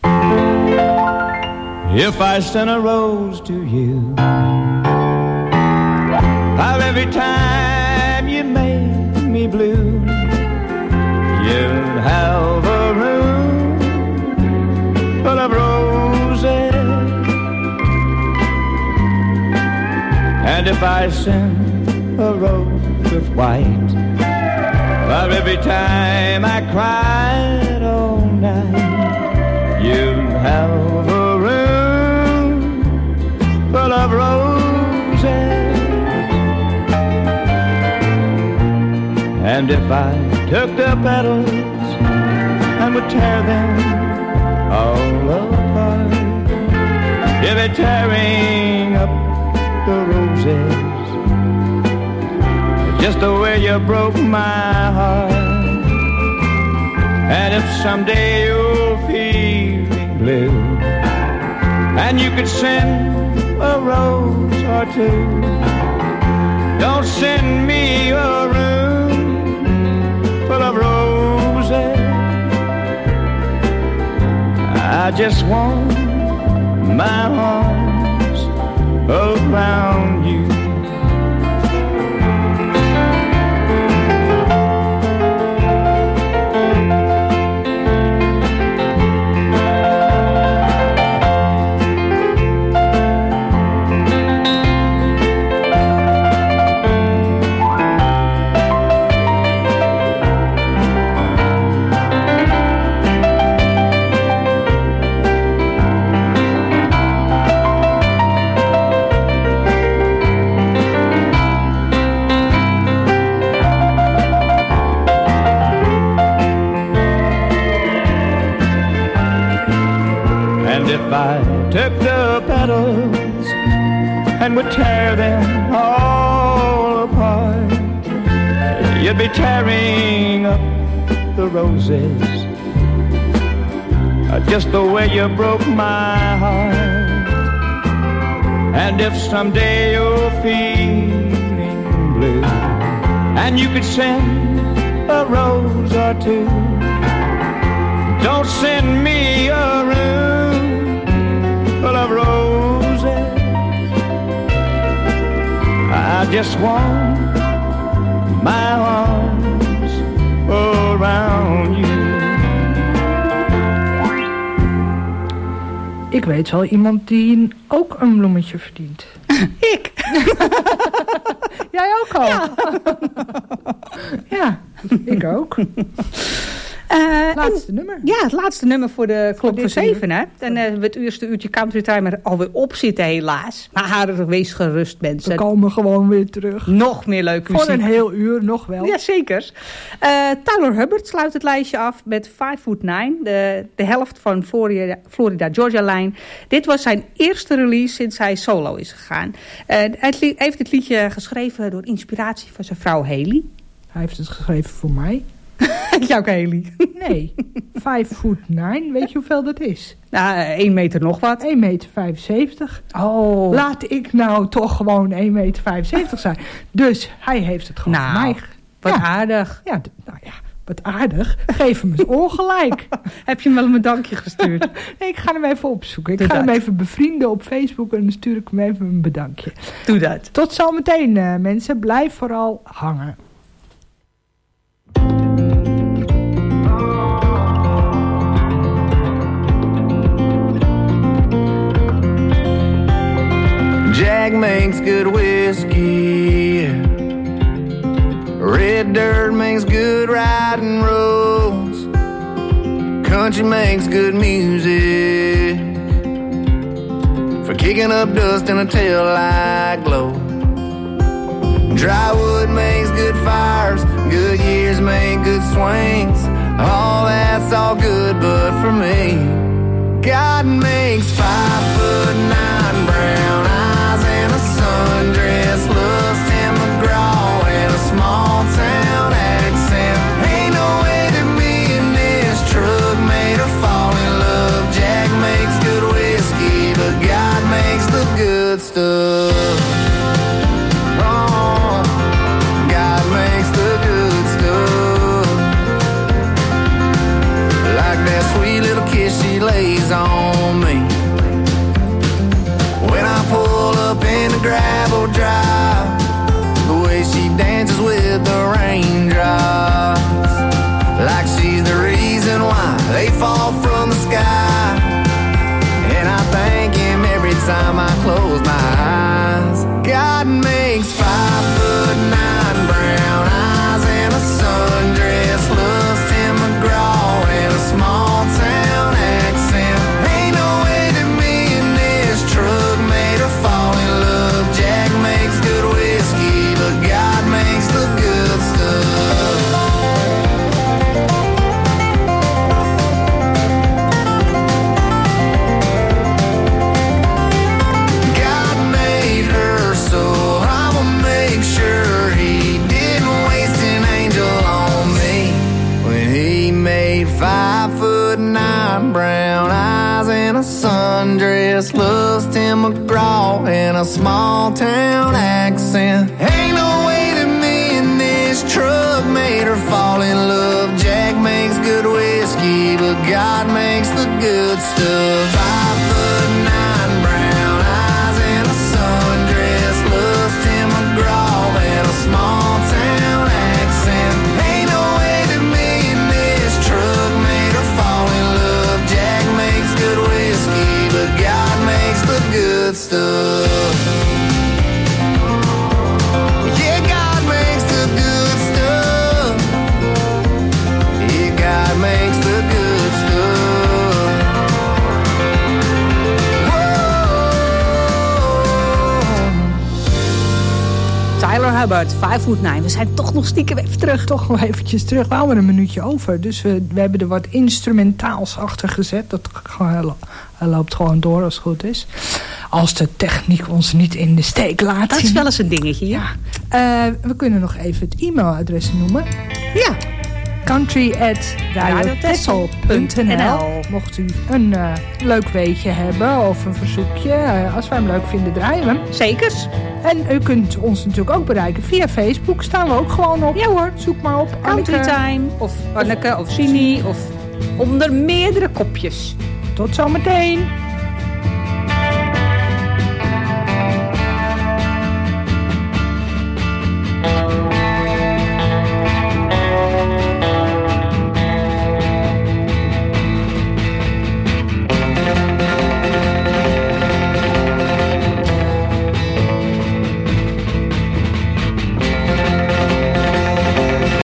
If I sent a rose to you, how every time you make me blue, you'd have a room full of roses. And if I sent a white. But every time I cried all night, you'd have a room full of roses. And if I took the petals and would tear them all apart, you'd be tearing up the roses just the way you broke my heart. And if someday you're feeling blue and you could send a rose or two, don't send me a room full of roses. I just want my arms around you. If I took the petals and would tear them all apart, you'd be tearing up the roses just the way you broke my heart. And if someday you're feeling blue and you could send a rose or two, don't send me a room full of roses. I just want my arms around you. Ik weet wel iemand die ook een bloemetje verdient. Ik? Jij ook al? Ja, ja, ik ook. Laatste nummer. Ja, het laatste nummer voor de klok voor 7. Hè? En het eerste uurtje Country Time er alweer op zitten helaas. Maar wees gerust mensen. We komen gewoon weer terug. Nog meer leuke muziek. Voor een heel uur nog wel. Ja, zeker. Tyler Hubbard sluit het lijstje af met 5'9", de helft van Florida Georgia Line. Dit was zijn eerste release sinds hij solo is gegaan. Hij heeft het liedje geschreven door inspiratie van zijn vrouw Haley. Hij heeft het geschreven voor mij. Jouw Haley. Nee, 5'9", weet je hoeveel dat is? Nou, 1 meter nog wat. 1,75 meter. Oh. Laat ik nou toch gewoon 1,75 meter zijn. Dus hij heeft het gewoon voor mij. Wat aardig. Ja, nou ja, wat aardig. Geef hem eens ongelijk. Heb je hem wel een bedankje gestuurd? Nee, ik ga hem even opzoeken. Ik ga hem even bevrienden op Facebook en dan stuur ik hem even een bedankje. Doe dat. Tot zometeen, mensen. Blijf vooral hangen. Jack makes good whiskey. Red dirt makes good riding roads. Country makes good music for kicking up dust in a tail-light glow. Dry wood makes good fires. Good years make good swings. All that's all good, but for me, God makes 5'9" brown eyes and a sundress, looks Tim McGraw and a small town accent. Ain't no way that me and this truck made her fall in love. Jack makes good whiskey, but God makes the good stuff. Oh, God makes the good stuff. Like that sweet little kiss she lays on me when I pull up in the gravel drive, the way she dances with the raindrops, like she's the reason why they fall from the sky. And I thank him every time I close my eyes. God makes 5'9" brown eyes 5'9", brown eyes and a sundress. Loves Tim McGraw and a small town accent. Ain't no way that me and this truck made her fall in love. Jack makes good whiskey, but God makes the good stuff. 5'9", brown eyes and a sundress. Loves Tim McGraw and a small town accent. Ain't no way that me and this truck made her fall in love. Jack makes good whiskey, but God makes the good stuff. Yeah, God makes the good stuff. Yeah, God makes the good stuff. Tyler Hubbard, 5'9". We zijn toch nog stiekem even terug. Toch nog eventjes terug. We houden een minuutje over. Dus we hebben er wat instrumentaals achter gezet. Dat loopt gewoon door als het goed is. Als de techniek ons niet in de steek laat. Dat is wel eens een dingetje, ja. We kunnen nog even het e-mailadres noemen. Ja. country@radiotessel.nl. Mocht u een leuk weetje hebben of een verzoekje. Als wij hem leuk vinden, draaien we hem. Zekers. En u kunt ons natuurlijk ook bereiken via Facebook. Staan we ook gewoon op. Ja hoor. Zoek maar op. Country Time. Of Anneke of Sini. Of onder meerdere kopjes. Tot zometeen.